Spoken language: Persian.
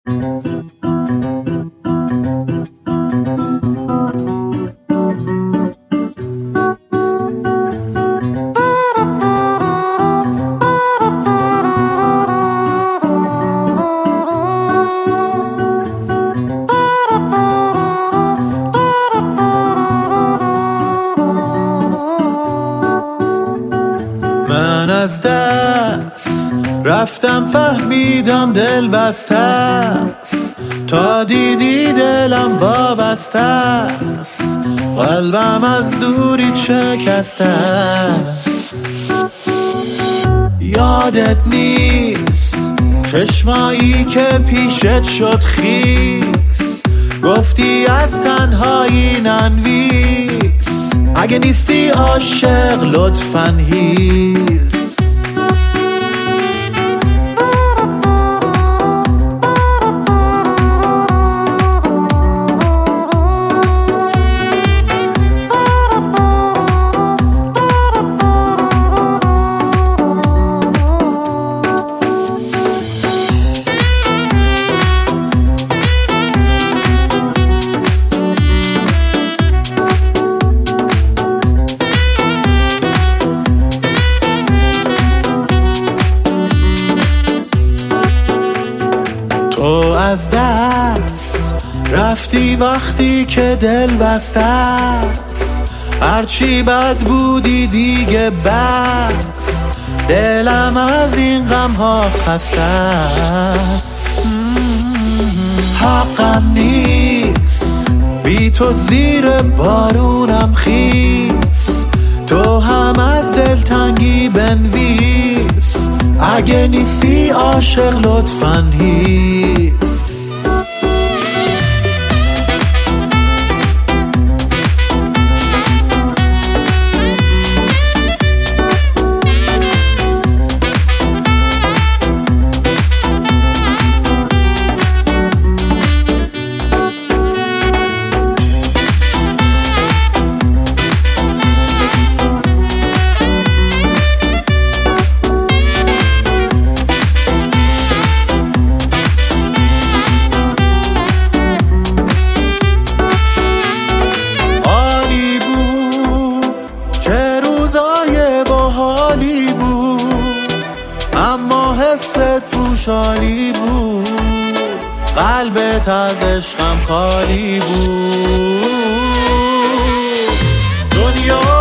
من از دست رفتم فهمیدم دل بسته است، تا دیدی دلم وابسته است، قلبم از دوری شکسته است. یادت نیست چشمایی که پیشت شد خیس، گفتی از تنهایی ننویس، اگه نیستی عاشق لطفاً هیس. تو از دست رفتی وقتی که دل بسته است، هرچی بد بودی دیگه بس، دلم از این غم ها خسته است. حقم نیست بی تو زیر بارونم خیس، تو هم از دلتنگی بنویس، اگه نیستی عاشق لطفاً هیس. اما حست پوشالی بود، قلبت از عشقم خالی بود. دنیا